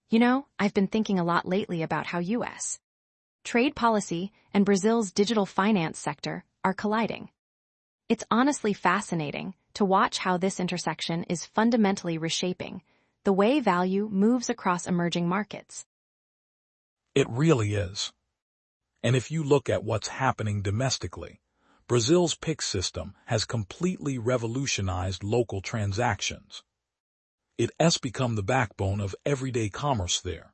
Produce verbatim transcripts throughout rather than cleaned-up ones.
You know, I've been thinking a lot lately about how U S trade policy and Brazil's digital finance sector are colliding. It's honestly fascinating to watch how this intersection is fundamentally reshaping the way value moves across emerging markets. It really is. And if you look at what's happening domestically, Brazil's Pix system has completely revolutionized local transactions. It has become the backbone of everyday commerce there.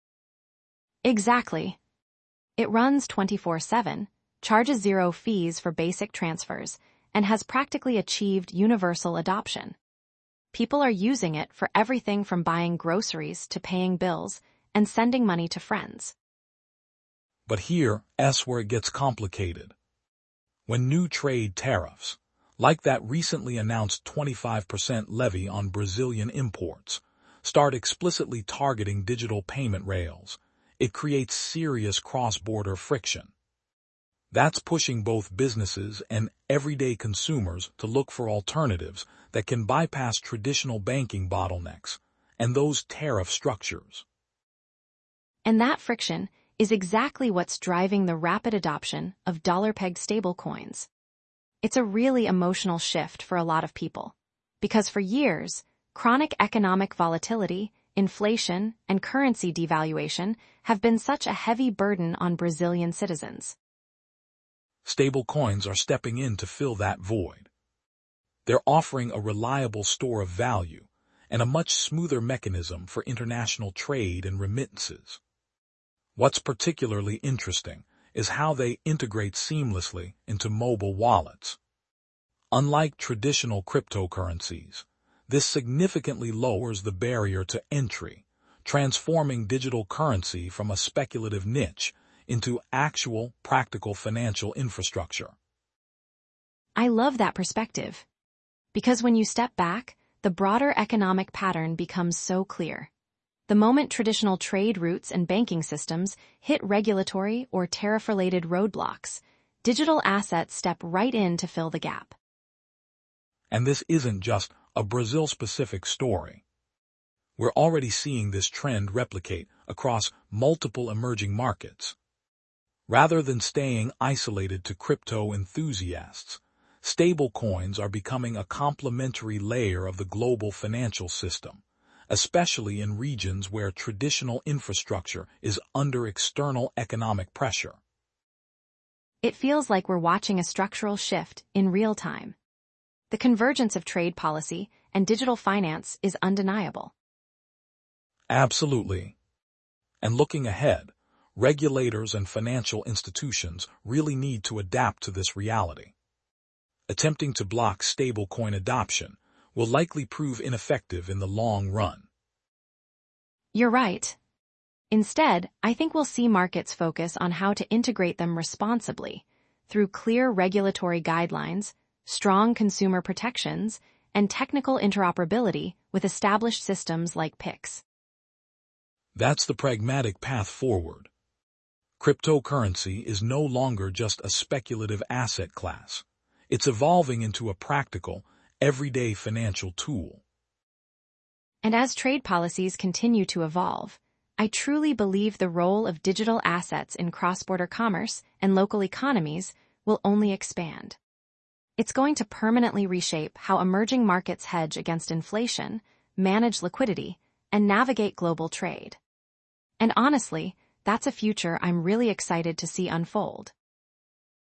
Exactly. It runs twenty-four seven, charges zero fees for basic transfers, and has practically achieved universal adoption. People are using it for everything from buying groceries to paying bills and sending money to friends. But here is where it gets complicated. When new trade tariffs, like that recently announced twenty-five percent levy on Brazilian imports, start explicitly targeting digital payment rails, it creates serious cross-border friction. That's pushing both businesses and everyday consumers to look for alternatives that can bypass traditional banking bottlenecks and those tariff structures. And that friction is exactly what's driving the rapid adoption of dollar-pegged stablecoins. It's a really emotional shift for a lot of people, because for years, chronic economic volatility, inflation, and currency devaluation have been such a heavy burden on Brazilian citizens. Stablecoins are stepping in to fill that void. They're offering a reliable store of value and a much smoother mechanism for international trade and remittances. What's particularly interesting is how they integrate seamlessly into mobile wallets. Unlike traditional cryptocurrencies, this significantly lowers the barrier to entry, transforming digital currency from a speculative niche into actual, practical financial infrastructure. I love that perspective, because when you step back, the broader economic pattern becomes so clear. The moment traditional trade routes and banking systems hit regulatory or tariff-related roadblocks, digital assets step right in to fill the gap. And this isn't just a Brazil-specific story. We're already seeing this trend replicate across multiple emerging markets. Rather than staying isolated to crypto enthusiasts, stablecoins are becoming a complementary layer of the global financial system, especially in regions where traditional infrastructure is under external economic pressure. It feels like we're watching a structural shift in real time. The convergence of trade policy and digital finance is undeniable. Absolutely. And looking ahead, regulators and financial institutions really need to adapt to this reality. Attempting to block stablecoin adoption will likely prove ineffective in the long run. You're right. Instead, I think we'll see markets focus on how to integrate them responsibly through clear regulatory guidelines, strong consumer protections, and technical interoperability with established systems like Pix. That's the pragmatic path forward. Cryptocurrency is no longer just a speculative asset class. It's evolving into a practical, everyday financial tool. And as trade policies continue to evolve, I truly believe the role of digital assets in cross-border commerce and local economies will only expand. It's going to permanently reshape how emerging markets hedge against inflation, manage liquidity, and navigate global trade. And honestly, that's a future I'm really excited to see unfold.